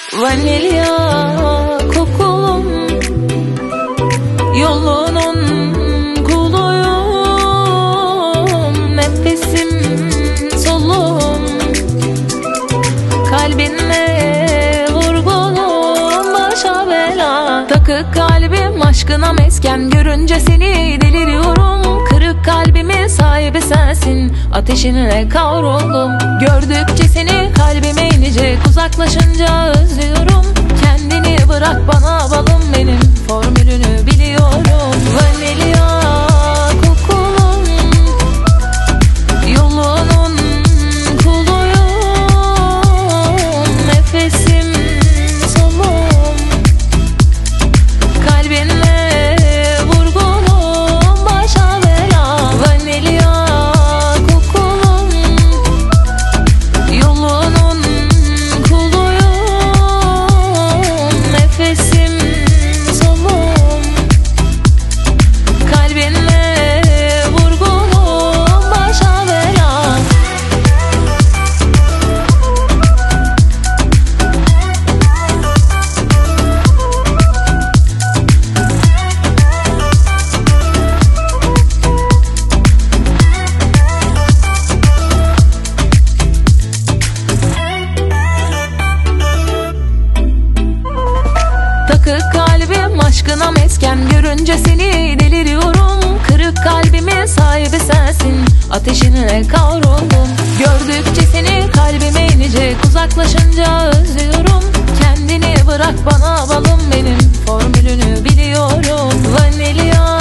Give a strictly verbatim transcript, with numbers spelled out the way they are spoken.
Vanilya kokulum, yolunun kuluyum, nefesim solum, kalbinle vurgunum, başa bela. Takık kalbim aşkına mesken, görünce seni deliriyorum. Kırık kalbimin sahibi sensin, ateşine kavruldum. Gördükçe seni kalbime inecek, uzaklaşınca özlüyorum. Kendini bırak bana balım benim, formülünü biliyorum. Vanilya kokulum, yolunun kuluyum, nefesim solum, kalbinle vurgunum, başa bela. Vanilya kokulum, yolunun kuluyum, nefesim solum, kalbinle vurgunum, başa bela. Takık kalbim aşkına mesken, görünce seni deliriyorum. Kırık kalbimin sahibi sensin, ateşine kavruldum. Gördükçe seni kalbime inecek, uzaklaşınca özlüyorum. Kendini bırak bana balım benim, formülünü biliyorum. Vanilya